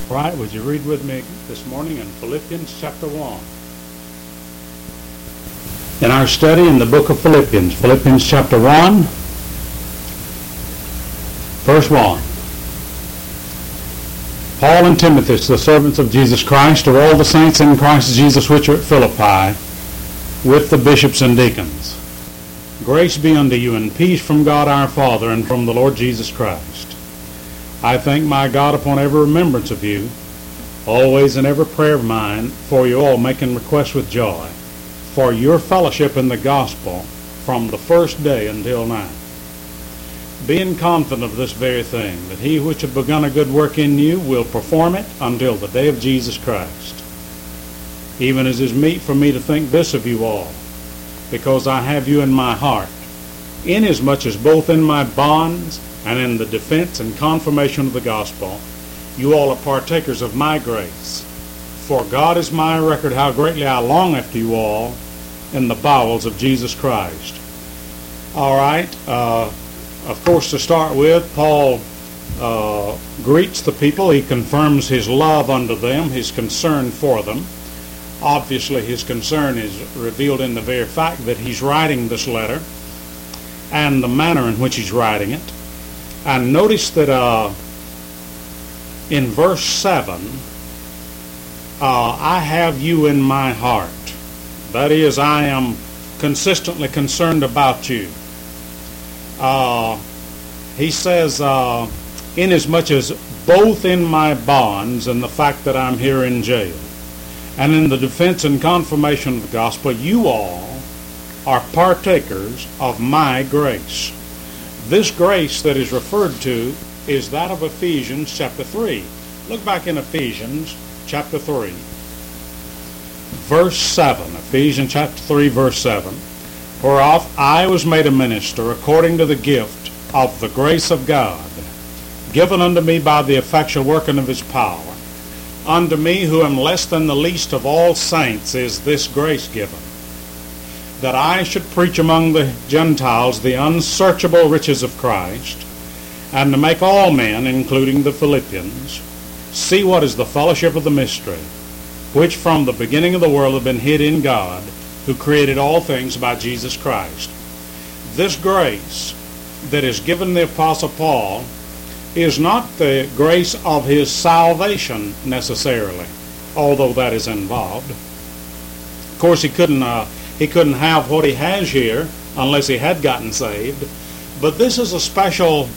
Right, would you read with me this morning in Philippians chapter 1? In our study in the book of Philippians chapter 1, verse 1. Paul and Timothy, the servants of Jesus Christ, to all the saints in Christ Jesus which are at Philippi, with the bishops and deacons. Grace be unto you and peace from God our Father and from the Lord Jesus Christ. I thank my God upon every remembrance of you, always in every prayer of mine, for you all, making request with joy, for your fellowship in the gospel from the first day until now. Being confident of this very thing, that he which hath begun a good work in you will perform it until the day of Jesus Christ. Even as is meet for me to think this of you all, because I have you in my heart, inasmuch as both in my bonds and in the defense and confirmation of the gospel, you all are partakers of my grace. For God is my record how greatly I long after you all in the bowels of Jesus Christ. All right, of course, to start with, Paul greets the people. He confirms his love unto them, his concern for them. Obviously, his concern is revealed in the very fact that he's writing this letter and the manner in which he's writing it. And notice that in verse 7, I have you in my heart. That is, I am consistently concerned about you. He says, inasmuch as both in my bonds and the fact that I'm here in jail, and in the defense and confirmation of the gospel, you all are partakers of my grace. This grace that is referred to is that of Ephesians chapter 3. Look back in Ephesians chapter 3, verse 7. Ephesians chapter 3, verse 7. Whereof I was made a minister according to the gift of the grace of God, given unto me by the effectual working of his power. Unto me, who am less than the least of all saints, is this grace given, that I should preach among the Gentiles the unsearchable riches of Christ, and to make all men, including the Philippians, see what is the fellowship of the mystery, which from the beginning of the world have been hid in God, who created all things by Jesus Christ. This grace that is given the Apostle Paul is not the grace of his salvation necessarily, although that is involved. Of course, he couldn't have what he has here unless he had gotten saved. But this is a special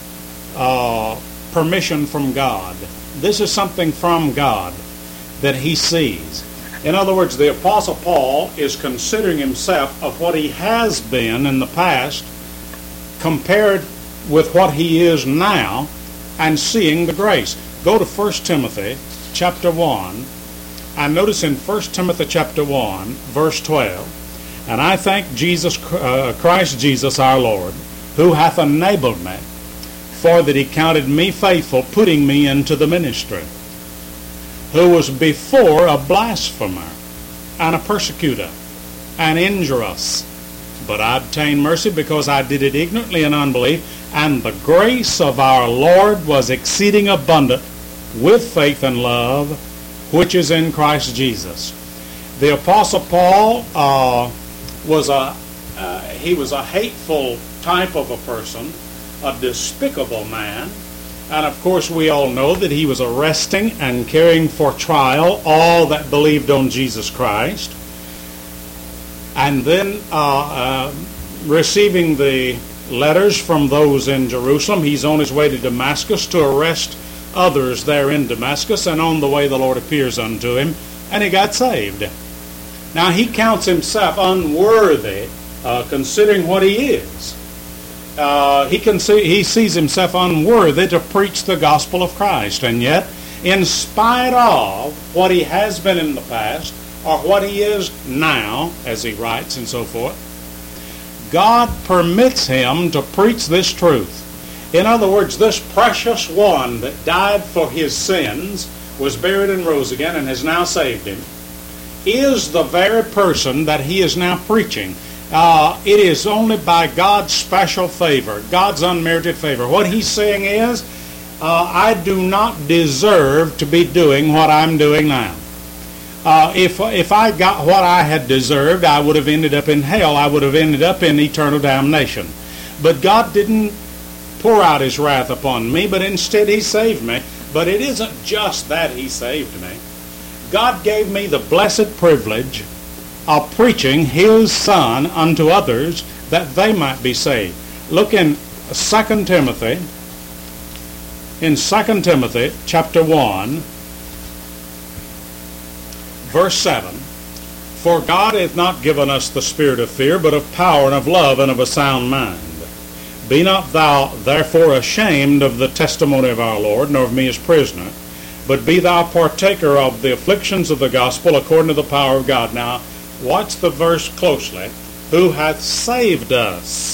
permission from God. This is something from God that he sees. In other words, the Apostle Paul is considering himself of what he has been in the past compared with what he is now, and seeing the grace. Go to 1 Timothy chapter 1, and notice in 1 Timothy chapter 1, verse 12, and I thank Christ Jesus our Lord, who hath enabled me, for that he counted me faithful, putting me into the ministry, who was before a blasphemer, and a persecutor, and injurious. But I obtained mercy because I did it ignorantly in unbelief, and the grace of our Lord was exceeding abundant with faith and love, which is in Christ Jesus. The Apostle Paul was a hateful type of a person, a despicable man, and of course we all know that he was arresting and carrying for trial all that believed on Jesus Christ, and then receiving the letters from those in Jerusalem. He's on his way to Damascus to arrest others there in Damascus, and on the way the Lord appears unto him, and he got saved. Now he counts himself unworthy, considering what he is. He sees himself unworthy to preach the gospel of Christ, and yet, in spite of what he has been in the past, or what he is now, as he writes and so forth, God permits him to preach this truth. In other words, this precious one that died for his sins, was buried and rose again, and has now saved him, is the very person that he is now preaching. It is only by God's special favor, God's unmerited favor. What he's saying is, I do not deserve to be doing what I'm doing now. If I got what I had deserved, I would have ended up in hell. I would have ended up in eternal damnation. But God didn't pour out his wrath upon me, but instead he saved me. But it isn't just that he saved me. God gave me the blessed privilege of preaching his Son unto others that they might be saved. Look in 2 Timothy. In 2 Timothy chapter 1, verse 7. For God hath not given us the spirit of fear, but of power and of love and of a sound mind. Be not thou therefore ashamed of the testimony of our Lord, nor of me as prisoner, but be thou partaker of the afflictions of the gospel according to the power of God. Now, watch the verse closely. Who hath saved us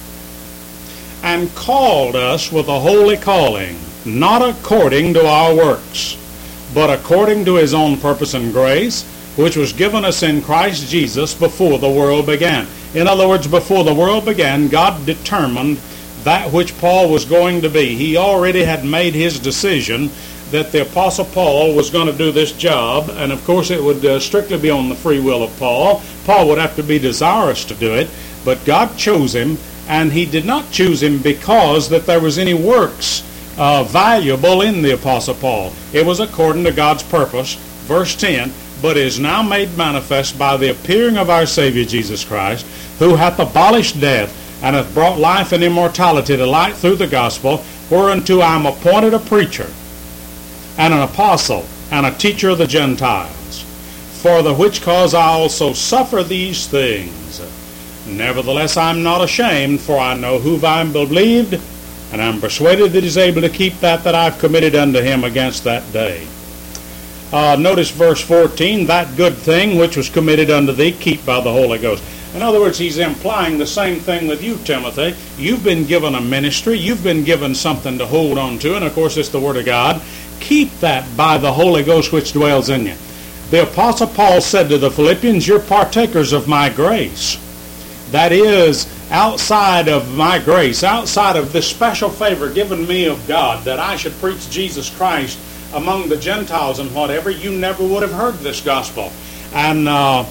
and called us with a holy calling, not according to our works, but according to his own purpose and grace, which was given us in Christ Jesus before the world began. In other words, before the world began, God determined that which Paul was going to be. He already had made his decision that the Apostle Paul was going to do this job, and of course it would strictly be on the free will of Paul. Paul would have to be desirous to do it, but God chose him, and he did not choose him because that there was any works valuable in the Apostle Paul. It was according to God's purpose. Verse 10, but is now made manifest by the appearing of our Savior Jesus Christ, who hath abolished death, and hath brought life and immortality to light through the gospel, whereunto I am appointed a preacher, and an apostle, and a teacher of the Gentiles. For the which cause I also suffer these things. Nevertheless I am not ashamed, for I know whom I am believed, and I am persuaded that he is able to keep that I have committed unto him against that day. Notice verse 14, that good thing which was committed unto thee, keep by the Holy Ghost. In other words, he's implying the same thing with you, Timothy. You've been given a ministry. You've been given something to hold on to, and of course it's the Word of God. Keep that by the Holy Ghost which dwells in you. The Apostle Paul said to the Philippians, you're partakers of my grace. That is, outside of my grace, outside of this special favor given me of God, that I should preach Jesus Christ among the Gentiles and whatever, you never would have heard this gospel. And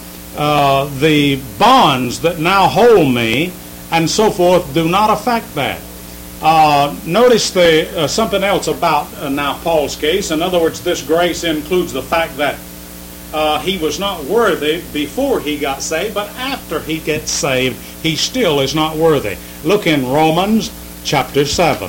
the bonds that now hold me and so forth do not affect that. Notice something else about now Paul's case. In other words, this grace includes the fact that he was not worthy before he got saved, but after he gets saved, he still is not worthy. Look in Romans chapter 7.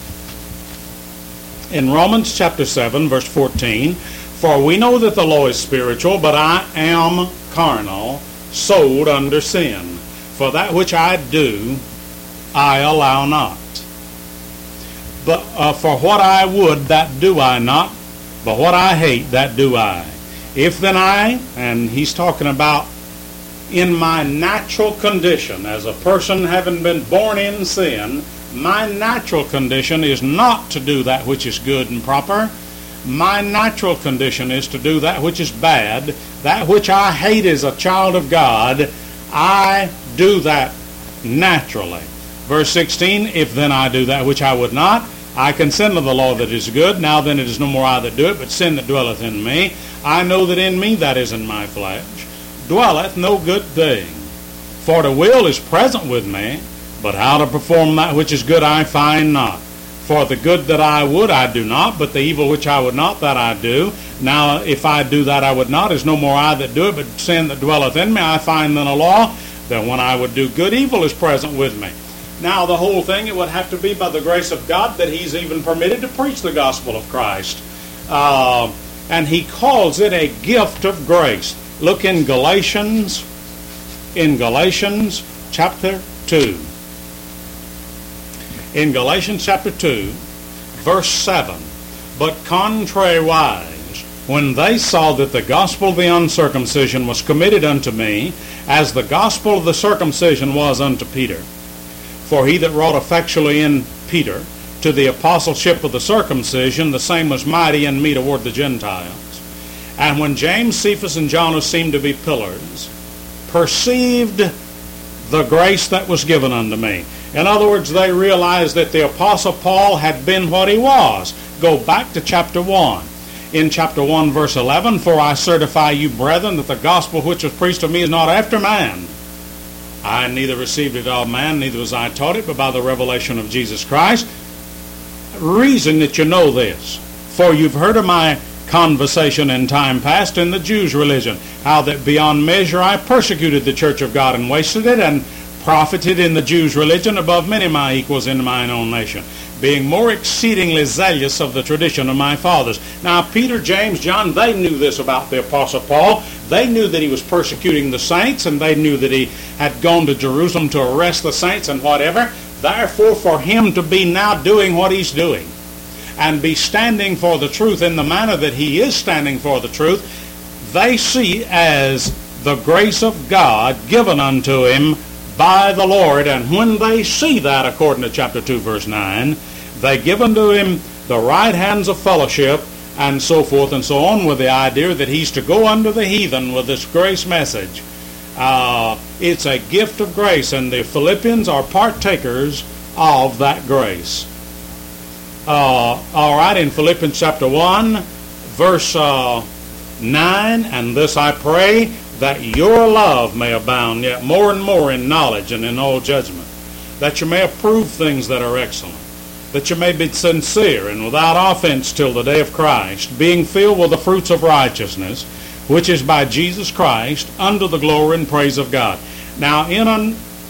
In Romans chapter 7, verse 14, for we know that the law is spiritual, but I am carnal, sold under sin. For that which I do, I allow not. But for what I would, that do I not. But what I hate, that do I. If then I, and he's talking about in my natural condition, as a person having been born in sin, my natural condition is not to do that which is good and proper. My natural condition is to do that which is bad. That which I hate as a child of God, I do that naturally. Verse 16, if then I do that which I would not, I consent to the law that is good. Now then it is no more I that do it, but sin that dwelleth in me. I know that in me, that is in my flesh, dwelleth no good thing. For the will is present with me, but how to perform that which is good I find not. For the good that I would I do not, but the evil which I would not, that I do. Now if I do that I would not, is no more I that do it, but sin that dwelleth in me. I find then a law, that when I would do good, evil is present with me. Now the whole thing, it would have to be by the grace of God that he's even permitted to preach the gospel of Christ. And he calls it a gift of grace. Look in Galatians chapter 2. In Galatians chapter 2, verse 7, but contrariwise, when they saw that the gospel of the uncircumcision was committed unto me, as the gospel of the circumcision was unto Peter, for he that wrought effectually in Peter to the apostleship of the circumcision, the same was mighty in me toward the Gentiles. And when James, Cephas, and John, who seemed to be pillars, perceived the grace that was given unto me. In other words, they realized that the Apostle Paul had been what he was. Go back to chapter 1. In chapter 1, verse 11, "For I certify you, brethren, that the gospel which was preached of me is not after man. I neither received it of man, neither was I taught it, but by the revelation of Jesus Christ." Reason that you know this. "For you've heard of my conversation in time past in the Jews' religion, how that beyond measure I persecuted the church of God and wasted it, and profited in the Jews' religion above many of my equals in mine own nation, being more exceedingly zealous of the tradition of my fathers." Now, Peter, James, John, they knew this about the Apostle Paul. They knew that he was persecuting the saints, and they knew that he had gone to Jerusalem to arrest the saints and whatever. Therefore, for him to be now doing what he's doing, and be standing for the truth in the manner that he is standing for the truth, they see as the grace of God given unto him by the Lord. And when they see that, according to chapter 2, verse 9, they give unto him the right hands of fellowship, and so forth and so on, with the idea that he's to go unto the heathen with this grace message. It's a gift of grace, and the Philippians are partakers of that grace. All right, in Philippians chapter 1, verse 9, "And this I pray, that your love may abound yet more and more in knowledge and in all judgment, that you may approve things that are excellent, that you may be sincere and without offense till the day of Christ, being filled with the fruits of righteousness, which is by Jesus Christ, unto the glory and praise of God." Now, in a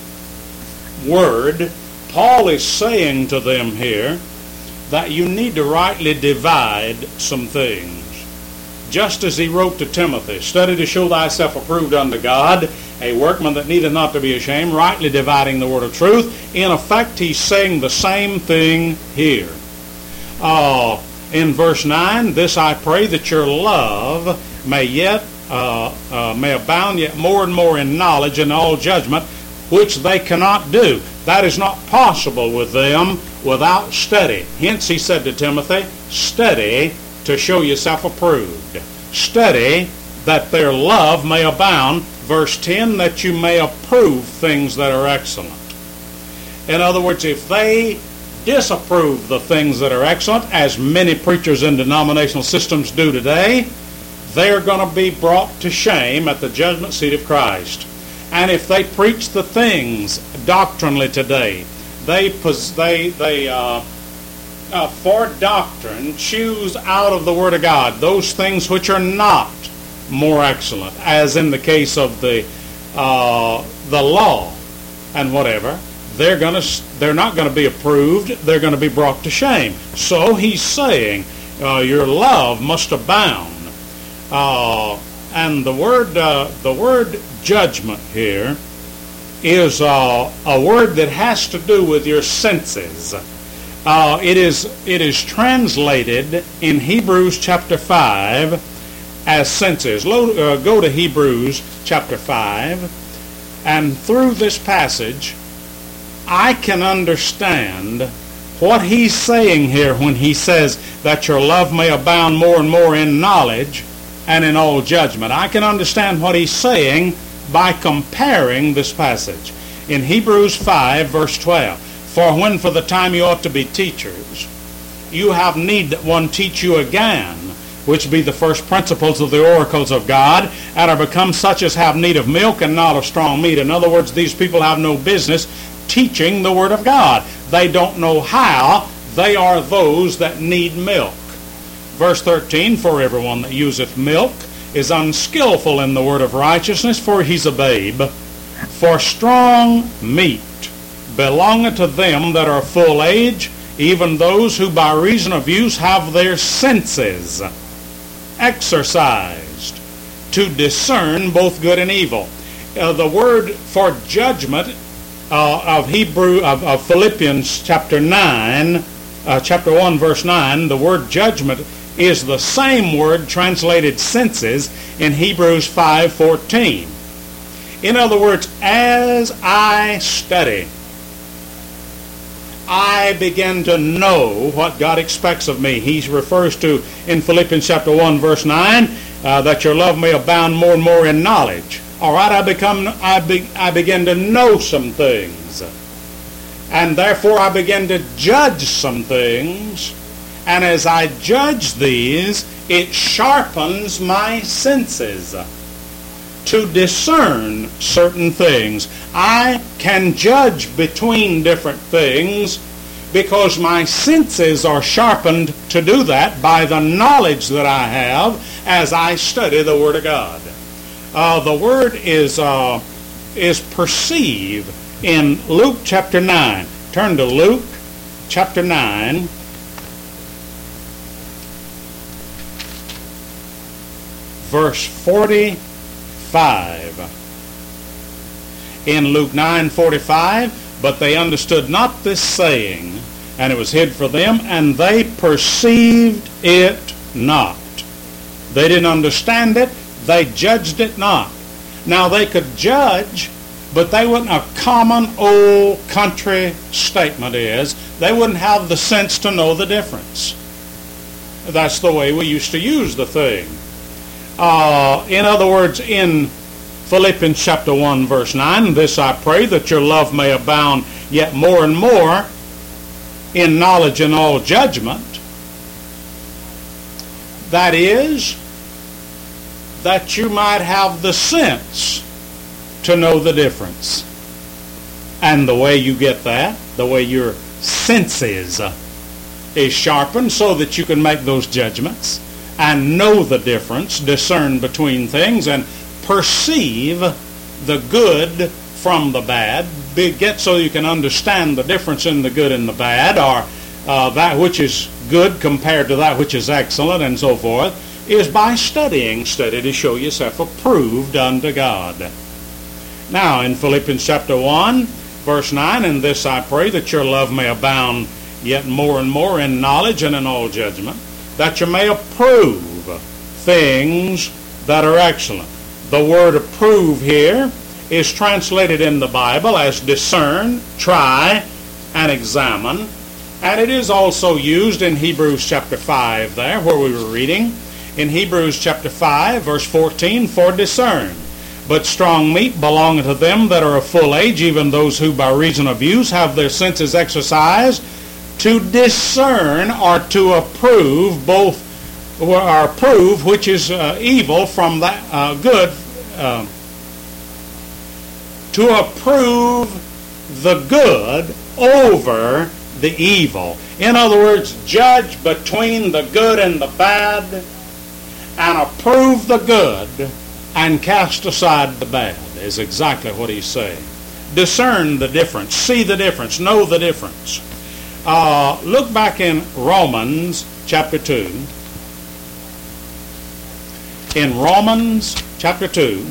word, Paul is saying to them here that you need to rightly divide some things. Just as he wrote to Timothy, "Study to show thyself approved unto God, a workman that needeth not to be ashamed, rightly dividing the word of truth." In effect, he's saying the same thing here. In verse 9, "This I pray, that your love may abound yet more and more in knowledge and all judgment, which they cannot do." That is not possible with them without study. Hence he said to Timothy, "Study to show yourself approved." Study that their love may abound. Verse 10, "That you may approve things that are excellent." In other words, if they disapprove the things that are excellent, as many preachers in denominational systems do today, they're going to be brought to shame at the judgment seat of Christ. And if they preach the things doctrinally today, they for doctrine choose out of the Word of God those things which are not more excellent, as in the case of the law and whatever, they're not going to be approved. They're going to be brought to shame. So he's saying your love must abound. And the word judgment here is a word that has to do with your senses. It is translated in Hebrews chapter 5 as senses. Go to Hebrews chapter 5, and through this passage I can understand what he's saying here when he says that your love may abound more and more in knowledge and in all judgment. I can understand what he's saying by comparing this passage. In Hebrews 5, verse 12, "For when for the time you ought to be teachers, you have need that one teach you again, which be the first principles of the oracles of God, and are become such as have need of milk and not of strong meat." In other words, these people have no business teaching the Word of God. They don't know how. They are those that need milk. Verse 13, "For everyone that useth milk is unskillful in the word of righteousness, for he's a babe. For strong meat belongeth to them that are full age, even those who by reason of use have their senses exercised to discern both good and evil." The word for judgment of Philippians chapter 9, chapter 1, verse 9, the word judgment is the same word translated senses in Hebrews 5:14. In other words, as I study, I begin to know what God expects of me. He refers to, in Philippians chapter 1, verse 9, that your love may abound more and more in knowledge. All right, I begin to know some things. And therefore I begin to judge some things. And as I judge these, it sharpens my senses to discern certain things. I can judge between different things because my senses are sharpened to do that by the knowledge that I have as I study the Word of God. The word is perceive in Luke chapter 9. Turn to Luke chapter 9. Verse 45. In Luke 9:45, but they understood not this saying, and it was hid for them, and they perceived it not. They didn't understand it. They judged it not. Now they could judge, but they wouldn't. A common old country statement is they wouldn't have the sense to know the difference. That's the way we used to use the thing. In other words, in Philippians chapter 1 verse 9, this I pray, that your love may abound yet more and more in knowledge and all judgment. That is, that you might have the sense to know the difference. And the way you get that, the way your senses is sharpened so that you can make those judgments and know the difference, discern between things, and perceive the good from the bad, get so you can understand the difference in the good and the bad, or that which is good compared to that which is excellent, and so forth, is by studying. Study to show yourself approved unto God. Now, in Philippians chapter 1, verse 9, and this I pray, that your love may abound yet more and more in knowledge and in all judgment, that you may approve things that are excellent. The word approve here is translated in the Bible as discern, try, and examine. And it is also used in Hebrews chapter 5 there, where we were reading. In Hebrews chapter 5, verse 14, for discern. But strong meat belongeth to them that are of full age, even those who by reason of use have their senses exercised, to discern or to approve both, or approve which is evil from that good, to approve the good over the evil. In other words, judge between the good and the bad, and approve the good and cast aside the bad, is exactly what he's saying. Discern the difference, see the difference, know the difference. Look back in Romans chapter 2. In Romans chapter 2,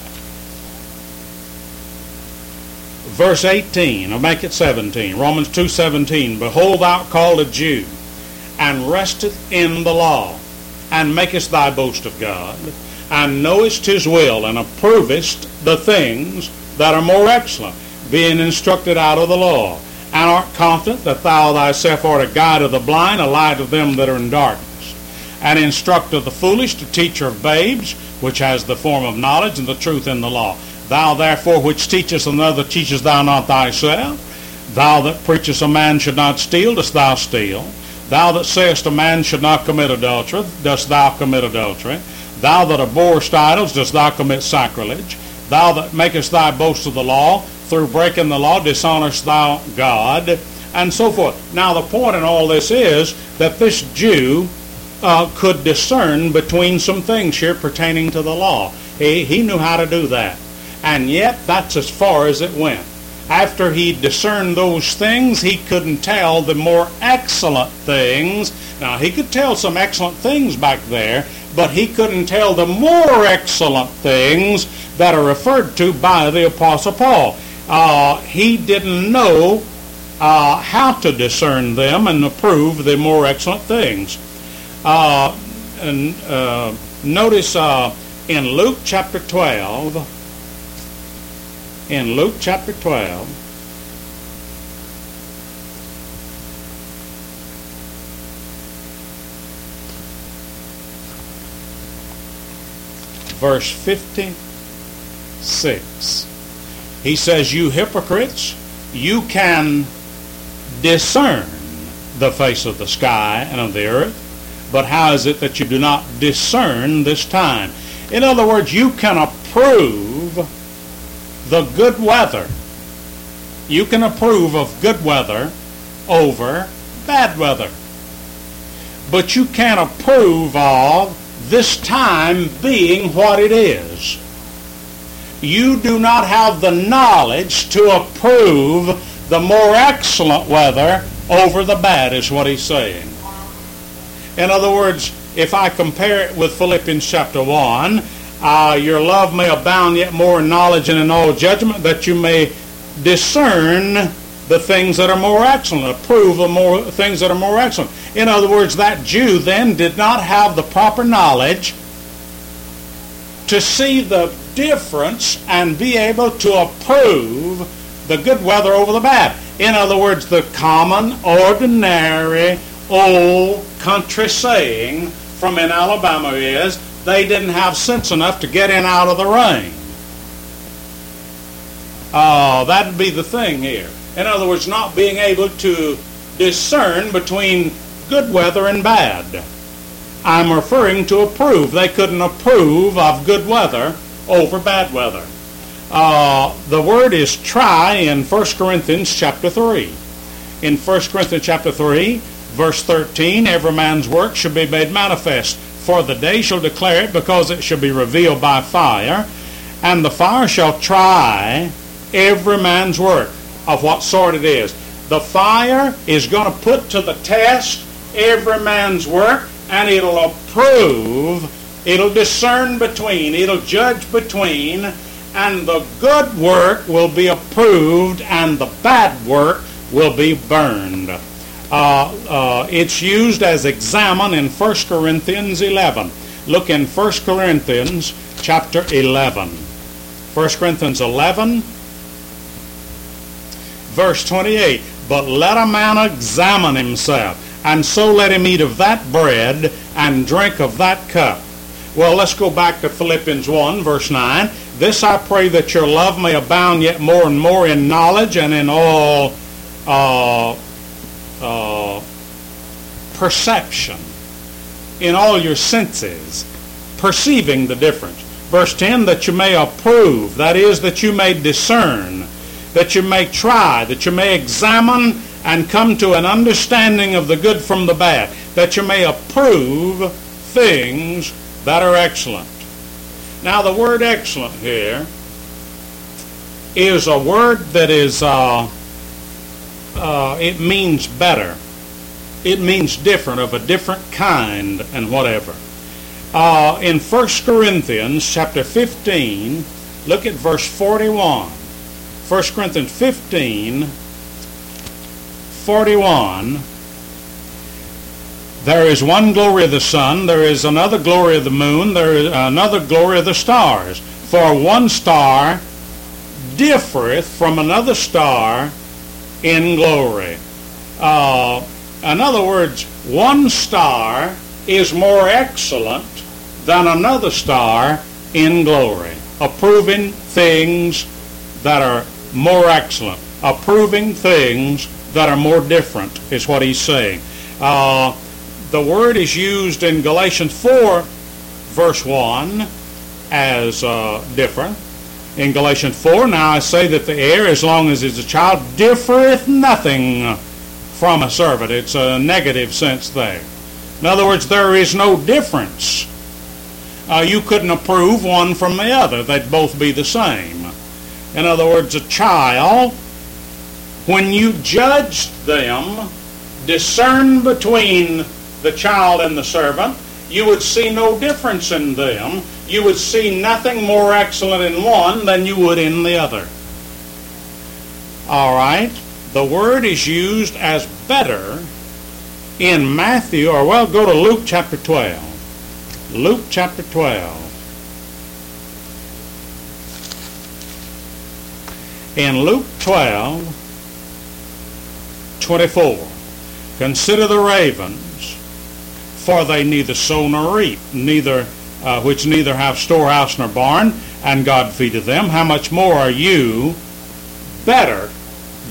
verse 18, I'll make it 17. Romans 2:17. Behold, thou art called a Jew, and resteth in the law, and makest thy boast of God, and knowest his will, and approvest the things that are more excellent, being instructed out of the law, and art confident that thou thyself art a guide of the blind, a light of them that are in darkness, an instructor of the foolish, a teacher of babes, which has the form of knowledge and the truth in the law. Thou therefore which teachest another, teachest thou not thyself? Thou that preachest a man should not steal, dost thou steal? Thou that sayest a man should not commit adultery, dost thou commit adultery? Thou that abhorrest idols, dost thou commit sacrilege? Thou that makest thy boast of the law, through breaking the law dishonorest thou God, and so forth. Now the point in all this is that this Jew could discern between some things here pertaining to the law. He knew how to do that. And yet that's as far as it went. After he discerned those things, he couldn't tell the more excellent things. Now he could tell some excellent things back there, but he couldn't tell the more excellent things that are referred to by the Apostle Paul. He didn't know how to discern them and approve the more excellent things. Notice in Luke chapter 12, verse 56. He says, you hypocrites, you can discern the face of the sky and of the earth? But how is it that you do not discern this time? In other words, you can approve the good weather. You can approve of good weather over bad weather. But you can't approve of this time being what it is. You do not have the knowledge to approve the more excellent weather over the bad, is what he's saying. In other words, if I compare it with Philippians chapter 1, your love may abound yet more in knowledge and in all judgment, that you may discern the things that are more excellent, approve of more things that are more excellent. In other words, that Jew then did not have the proper knowledge to see the difference and be able to approve the good weather over the bad. In other words, the common, ordinary, old country saying from in Alabama is they didn't have sense enough to get in out of the rain. That'd be the thing here. In other words, not being able to discern between good weather and bad. I'm referring to approve. They couldn't approve of good weather over bad weather. The word is try in 1 Corinthians chapter 3. In 1 Corinthians chapter 3, verse 13, every man's work shall be made manifest, for the day shall declare it, because it shall be revealed by fire, and the fire shall try every man's work, of what sort it is. The fire is going to put to the test every man's work, and it'll approve, it'll discern between, it'll judge between, and the good work will be approved, and the bad work will be burned. It's used as examine in 1 Corinthians 11. Look in 1 Corinthians chapter 11. 1 Corinthians 11, verse 28. But let a man examine himself, and so let him eat of that bread and drink of that cup. Well, let's go back to Philippians 1, verse 9. This I pray, that your love may abound yet more and more in knowledge and in all perception, in all your senses, perceiving the difference. Verse 10, that you may approve, that is, that you may discern, that you may try, that you may examine and come to an understanding of the good from the bad, that you may approve things that are excellent. Now, the word excellent here is a word that is, it means better. It means different, of a different kind and whatever. In 1 Corinthians chapter 15, look at verse 41. 1 Corinthians 15, 41. There is one glory of the sun, there is another glory of the moon, there is another glory of the stars. For one star differeth from another star in glory. In other words, one star is more excellent than another star in glory. Approving things that are more excellent. Approving things that are more different is what he's saying. The word is used in Galatians 4, verse 1 as different. In Galatians 4, now I say that the heir, as long as is a child, differeth nothing from a servant. It's a negative sense there. In other words, there is no difference. You couldn't approve one from the other. They'd both be the same. In other words, a child, when you judged them, discern between the child and the servant, you would see no difference in them. You would see nothing more excellent in one than you would in the other. All right. The word is used as better in Matthew, or well, go to Luke chapter 12. Luke chapter 12. In Luke 12, 24, consider the ravens, for they neither sow nor reap, which neither have storehouse nor barn, and God feedeth them. How much more are you better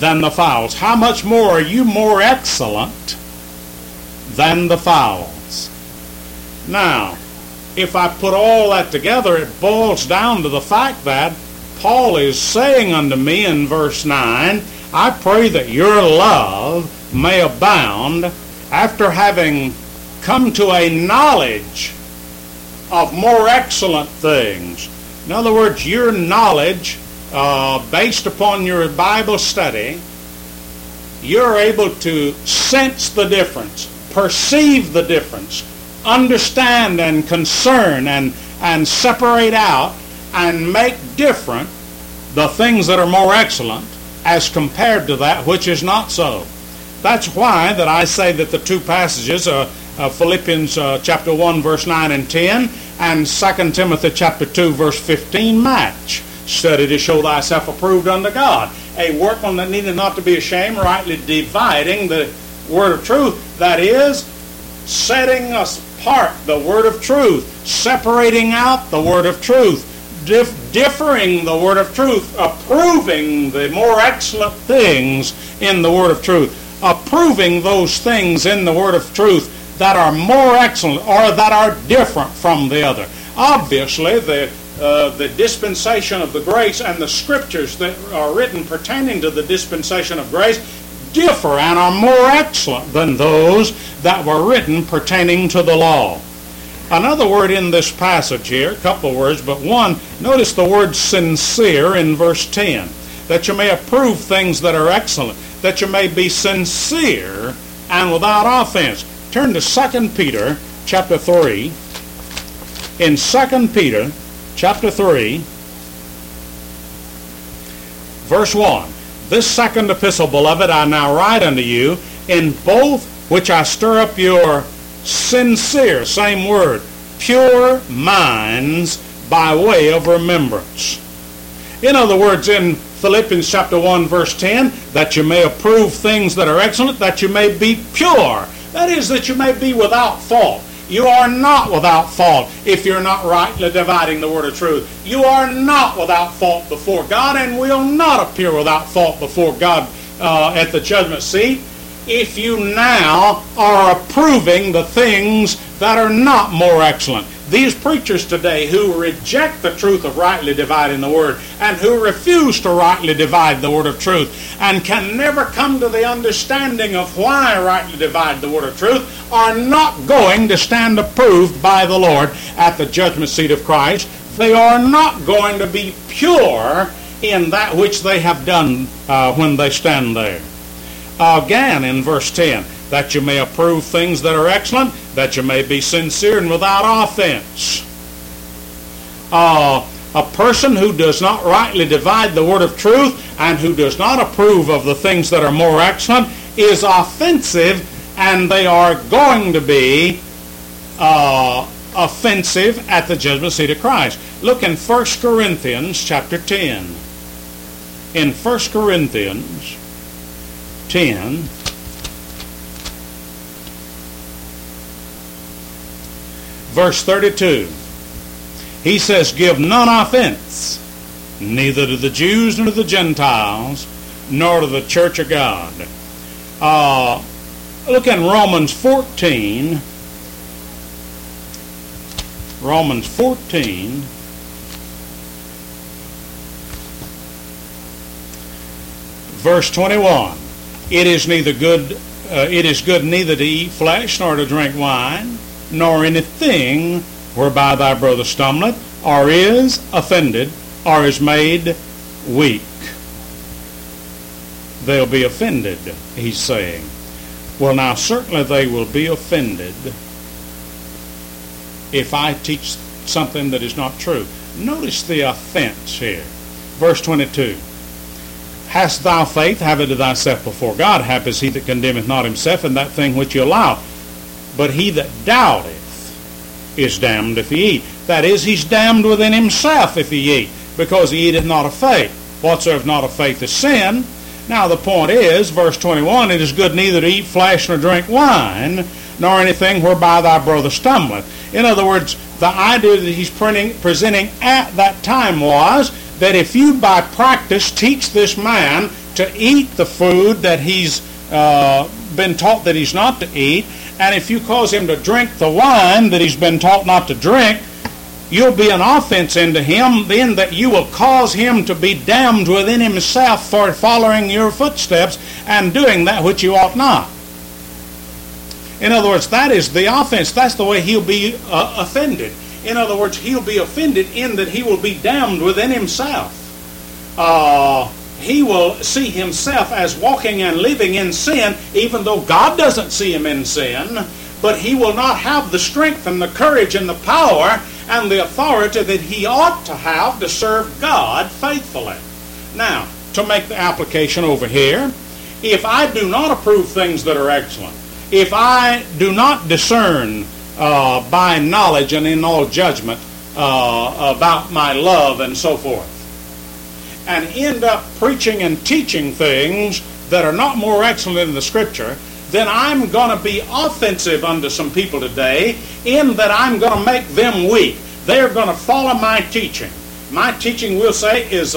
than the fowls. How much more are you more excellent than the fowls? Now, if I put all that together, it boils down to the fact that Paul is saying unto me in verse 9, I pray that your love may abound after having come to a knowledge of more excellent things. In other words, your knowledge, based upon your Bible study, you're able to sense the difference, perceive the difference, understand and concern and separate out and make different the things that are more excellent as compared to that which is not so. That's why that I say that the two passages, Philippians chapter 1 verse 9 and 10 and 2 Timothy chapter 2 verse 15 match. Study to show thyself approved unto God, a workman that needeth not to be ashamed, rightly dividing the word of truth. That is, setting apart the word of truth, separating out the word of truth, differing the word of truth, approving the more excellent things in the word of truth, approving those things in the word of truth that are more excellent or that are different from the other. Obviously, the dispensation of the grace and the scriptures that are written pertaining to the dispensation of grace differ and are more excellent than those that were written pertaining to the law. Another word in this passage here, a couple of words, but one, notice the word sincere in verse 10, that you may approve things that are excellent, that you may be sincere and without offense. Turn to 2 Peter chapter 3. In 2 Peter chapter 3, verse 1, this second epistle, beloved, I now write unto you, in both which I stir up your sincere, same word, pure minds by way of remembrance. In other words, in Philippians chapter 1 verse 10, that you may approve things that are excellent, that you may be pure. That is, that you may be without fault. You are not without fault if you're not rightly dividing the word of truth. You are not without fault before God and will not appear without fault before God at the judgment seat if you now are approving the things that are not more excellent. These preachers today who reject the truth of rightly dividing the word and who refuse to rightly divide the word of truth and can never come to the understanding of why rightly divide the word of truth are not going to stand approved by the Lord at the judgment seat of Christ. They are not going to be pure in that which they have done when they stand there. Again in verse 10, that you may approve things that are excellent, that you may be sincere and without offense. A person who does not rightly divide the word of truth and who does not approve of the things that are more excellent is offensive, and they are going to be offensive at the judgment seat of Christ. Look in 1 Corinthians chapter 10. In 1 Corinthians 10, verse 32, he says, give none offense, neither to the Jews nor to the Gentiles, nor to the church of God. Look in Romans 14. Romans 14, verse 21. It is good neither to eat flesh nor to drink wine, nor anything whereby thy brother stumbleth, or is offended, or is made weak. They'll be offended, he's saying. Well, now, certainly they will be offended if I teach something that is not true. Notice the offense here. Verse 22. Hast thou faith? Have it to thyself before God. Happy is he that condemneth not himself in that thing which you allow. But he that doubteth is damned if he eat. That is, he's damned within himself if he eat, because he eateth not of faith. Whatsoever not of faith is sin. Now the point is, verse 21, it is good neither to eat flesh nor drink wine, nor anything whereby thy brother stumbleth. In other words, the idea that he's presenting at that time was that if you by practice teach this man to eat the food that he's been taught that he's not to eat, and if you cause him to drink the wine that he's been taught not to drink, you'll be an offense unto him, then that you will cause him to be damned within himself for following your footsteps and doing that which you ought not. In other words, that is the offense. That's the way he'll be offended. In other words, he'll be offended in that he will be damned within himself. He will see himself as walking and living in sin, even though God doesn't see him in sin, but he will not have the strength and the courage and the power and the authority that he ought to have to serve God faithfully. Now, to make the application over here, if I do not approve things that are excellent, if I do not discern by knowledge and in all judgment about my love and so forth, and end up preaching and teaching things that are not more excellent in the Scripture, then I'm going to be offensive unto some people today in that I'm going to make them weak. They're going to follow my teaching. My teaching, we'll say, is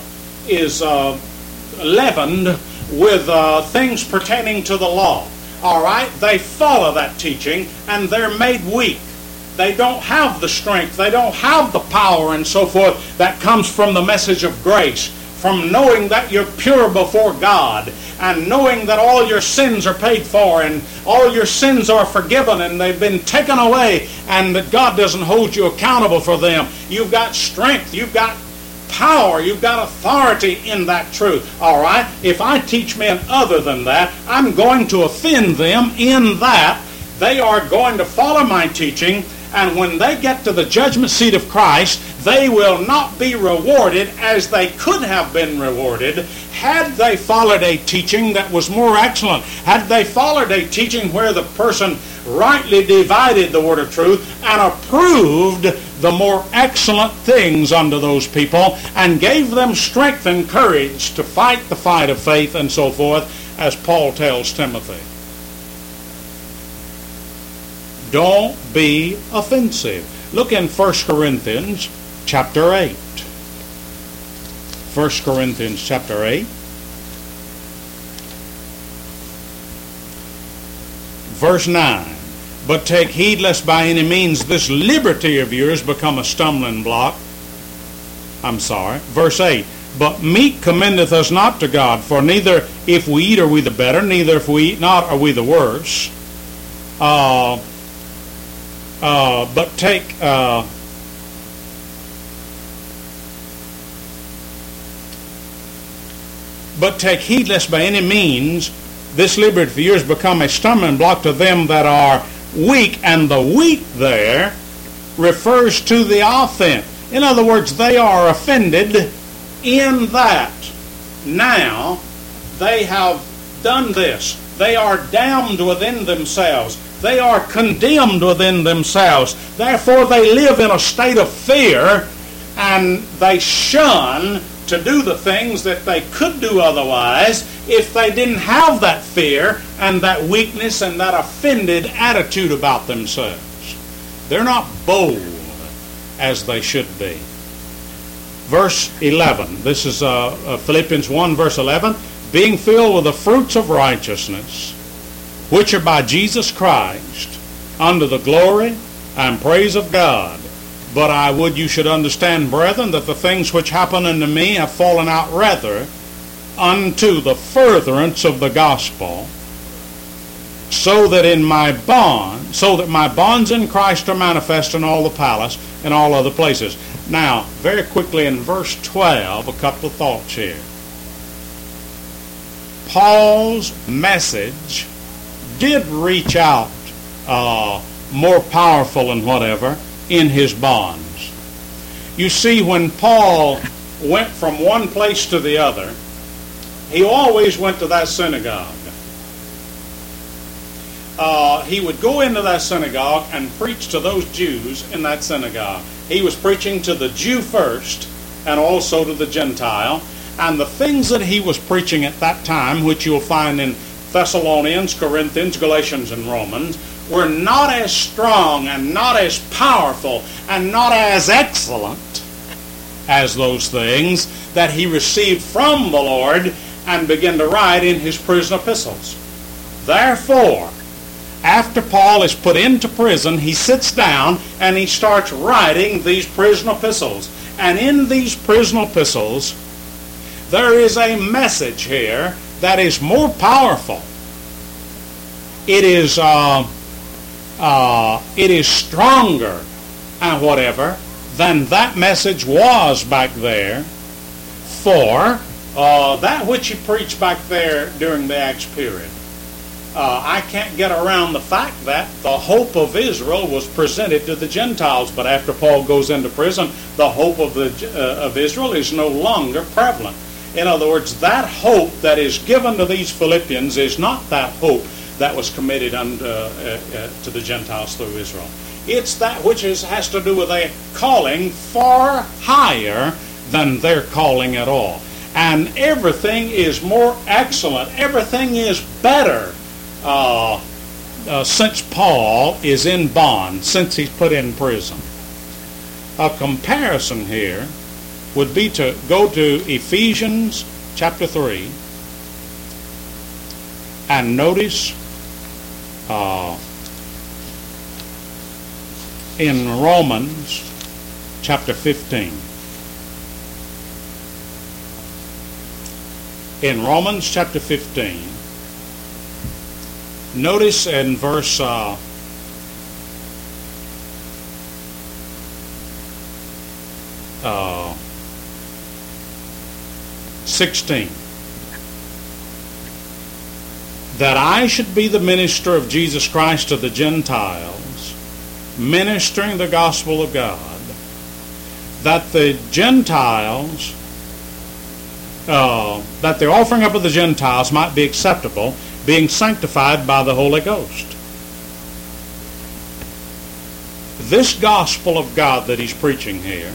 leavened with things pertaining to the law. All right? They follow that teaching, and they're made weak. They don't have the strength. They don't have the power and so forth that comes from the message of grace, from knowing that you're pure before God, and knowing that all your sins are paid for, and all your sins are forgiven, and they've been taken away, and that God doesn't hold you accountable for them. You've got strength. You've got power. You've got authority in that truth. All right? If I teach men other than that, I'm going to offend them in that they are going to follow my teaching, and when they get to the judgment seat of Christ, they will not be rewarded as they could have been rewarded had they followed a teaching that was more excellent, had they followed a teaching where the person rightly divided the word of truth and approved the more excellent things unto those people and gave them strength and courage to fight the fight of faith and so forth, as Paul tells Timothy. Don't be offensive. Look in 1 Corinthians chapter 8. 1 Corinthians chapter 8. Verse 9. But take heed lest by any means this liberty of yours become a stumbling block. Verse 8. But meat commendeth us not to God, for neither if we eat are we the better, neither if we eat not are we the worse. But take heed lest by any means this liberty of yours become a stumbling block to them that are weak. And the weak there refers to the offense. In other words, they are offended in that now they have done this. They are damned within themselves. They are condemned within themselves. Therefore, they live in a state of fear, and they shun to do the things that they could do otherwise if they didn't have that fear and that weakness and that offended attitude about themselves. They're not bold as they should be. Verse 11. This is Philippians 1, verse 11. Being filled with the fruits of righteousness, which are by Jesus Christ, unto the glory and praise of God. But I would you should understand, brethren, that the things which happen unto me have fallen out rather unto the furtherance of the gospel, so that my bonds in Christ are manifest in all the palace and all other places. Now, very quickly in verse 12, a couple of thoughts here. Paul's message did reach out more powerful and whatever in his bonds. You see, when Paul went from one place to the other, he always went to that synagogue. He would go into that synagogue and preach to those Jews in that synagogue. He was preaching to the Jew first and also to the Gentile. And the things that he was preaching at that time, which you'll find in Thessalonians, Corinthians, Galatians, and Romans, were not as strong and not as powerful and not as excellent as those things that he received from the Lord and begin to write in his prison epistles. Therefore, after Paul is put into prison, he sits down and he starts writing these prison epistles. And in these prison epistles, there is a message here that is more powerful. It is stronger and whatever than that message was back there. For that which he preached back there during the Acts period, I can't get around the fact that the hope of Israel was presented to the Gentiles. But after Paul goes into prison, the hope of Israel is no longer prevalent. In other words, that hope that is given to these Philippians is not that hope that was committed to the Gentiles through Israel. It's that which has to do with a calling far higher than their calling at all. And everything is more excellent. Everything is better since Paul is in bond, since he's put in prison. A comparison here would be to go to Ephesians chapter 3 and notice in Romans chapter 15. In Romans chapter 15, notice in verse 16, that I should be the minister of Jesus Christ to the Gentiles, ministering the gospel of God, that the Gentiles, that the offering up of the Gentiles might be acceptable, being sanctified by the Holy Ghost. This gospel of God that he's preaching here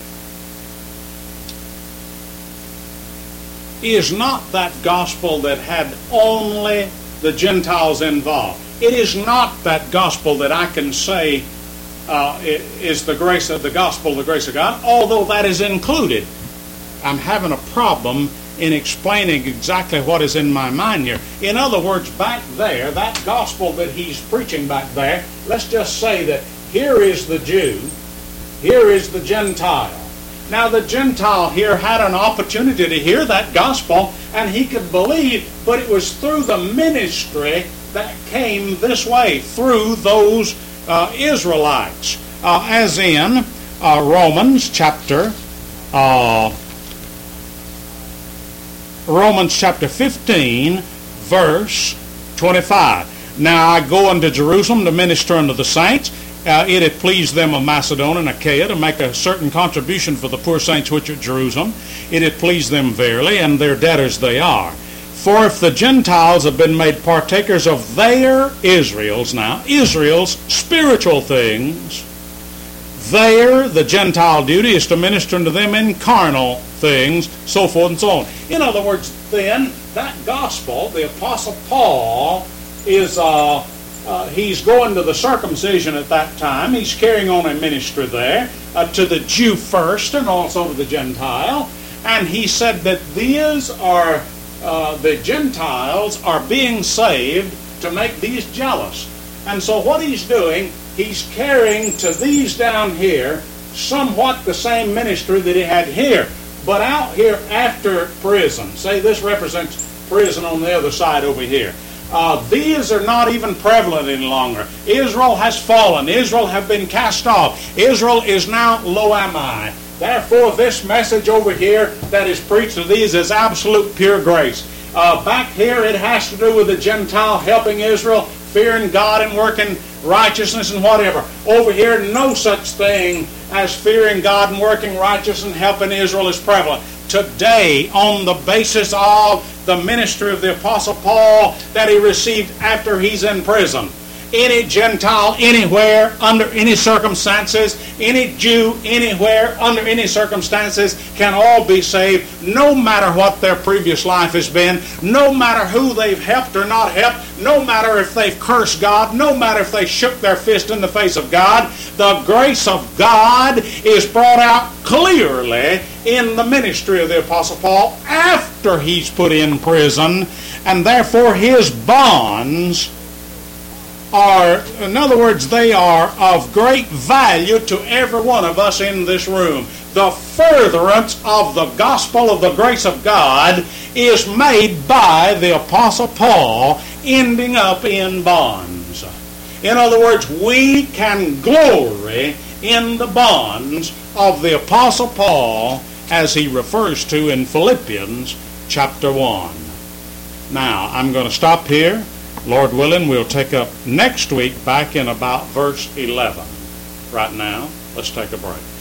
is not that gospel that had only the Gentiles involved. It is not that gospel that I can say is the grace of the gospel, the grace of God, although that is included. I'm having a problem in explaining exactly what is in my mind here. In other words, back there, that gospel that he's preaching back there, let's just say that here is the Jew, here is the Gentile. Now the Gentile here had an opportunity to hear that gospel and he could believe, but it was through the ministry that came this way, through those Israelites. As in Romans chapter 15, verse 25. Now I go unto Jerusalem to minister unto the saints. It had pleased them of Macedonia and Achaia to make a certain contribution for the poor saints which are at Jerusalem. It had pleased them verily, and their debtors they are. For if the Gentiles have been made partakers of their Israel's spiritual things, the Gentile duty is to minister unto them in carnal things, so forth and so on. In other words, then, that gospel, the Apostle Paul is he's going to the circumcision at that time. He's carrying on a ministry there to the Jew first and also to the Gentile. And he said that these are, the Gentiles are being saved to make these jealous. And so what he's doing, he's carrying to these down here somewhat the same ministry that he had here. But out here after prison, say this represents prison on the other side over here. These are not even prevalent any longer. Israel has fallen. Israel have been cast off. Israel is now lo ami. Therefore, this message over here that is preached to these is absolute pure grace. Back here, it has to do with the Gentile helping Israel, fearing God and working righteousness and whatever. Over here, no such thing as fearing God and working righteousness and helping Israel is prevalent. Today, on the basis of the ministry of the Apostle Paul that he received after he's in prison, any Gentile anywhere, under any circumstances, any Jew anywhere, under any circumstances, can all be saved, no matter what their previous life has been, no matter who they've helped or not helped, no matter if they've cursed God, no matter if they shook their fist in the face of God. The grace of God is brought out clearly in the ministry of the Apostle Paul after he's put in prison, and therefore his bonds are, in other words, they are of great value to every one of us in this room. The furtherance of the gospel of the grace of God is made by the Apostle Paul ending up in bonds. In other words, we can glory in the bonds of the Apostle Paul as he refers to in Philippians chapter 1. Now, I'm going to stop here. Lord willing, we'll take up next week back in about verse 11. Right now, let's take a break.